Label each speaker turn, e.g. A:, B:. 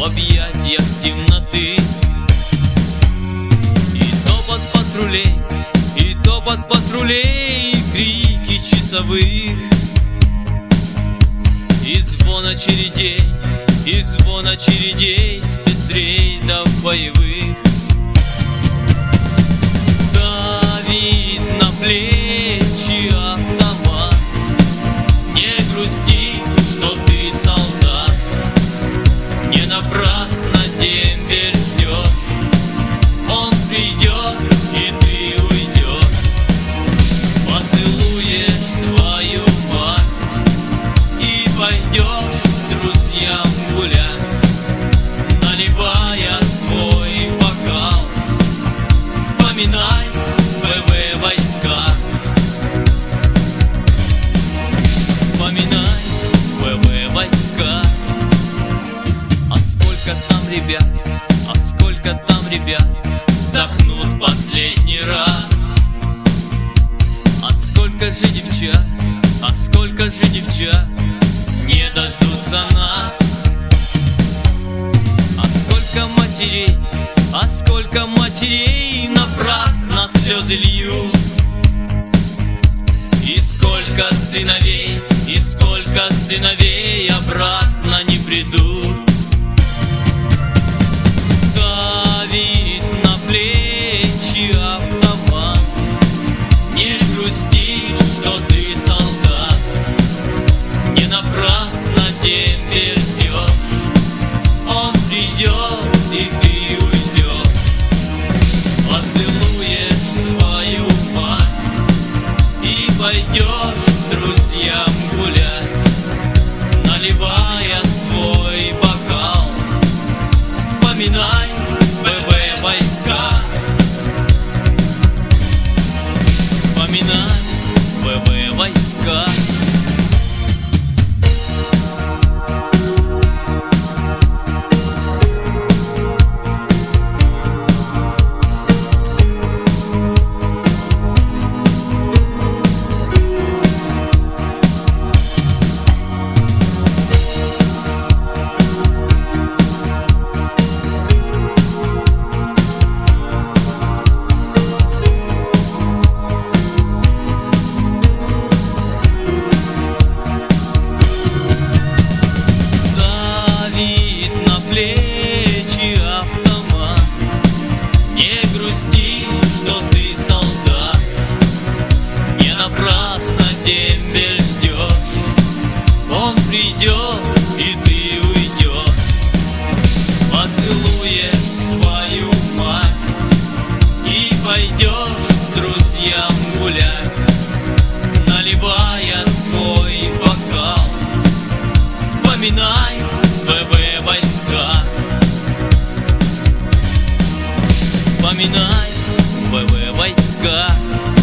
A: объятиях темноты. И топот патрулей, и топот патрулей, и крики часовых, и звон очередей, и звон очередей спецрейдов боевых. Давит на плечи автомат. Не грусти, что ты солдат, не напрасно дембель ждешь. Он придет, и ты уйдешь. Поцелуешь свою мать и пойдешь к друзьям гулять, наливая свой бокал. Вспоминай ВВ войска. Вспоминай ВВ войска. А сколько там ребят, а сколько там ребят вздохнут последний раз. А сколько же девчат, а сколько же девчат не дождутся нас. А сколько матерей, а сколько матерей напрасно слезы льют. И сколько сыновей, и сколько сыновей обратно не придут. Давит на плечи автомат. Не грусти, что ты солдат, не напрасно дембель ждешь. Он придет, и ты уйдешь. Поцелуешь свою мать и пойдешь к друзьям гулять, наливая свой бокал. Вспоминай ВВ войска. Вспоминай ВВ войска. Плечи автомат. Не грусти, что ты солдат, не напрасно дембель ждешь. Он придет, и ты уйдешь. Поцелуешь свою мать и пойдешь к друзьям гулять, наливая свой бокал. Вспоминай ВВ войска. Вспоминай ВВ войска.